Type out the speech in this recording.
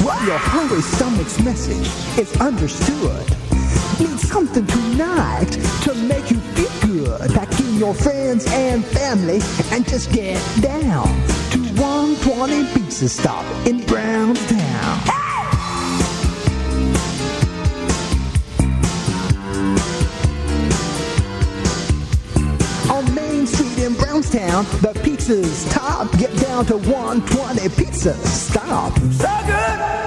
Your hungry stomach's message is understood. Need something tonight to make you feel good. Pack in your friends and family and just get down to 120 Pizza Stop in Brownstown. On Main Street in Brownstown, the pizza's top. Get down to 120 Pizza Stop. So good!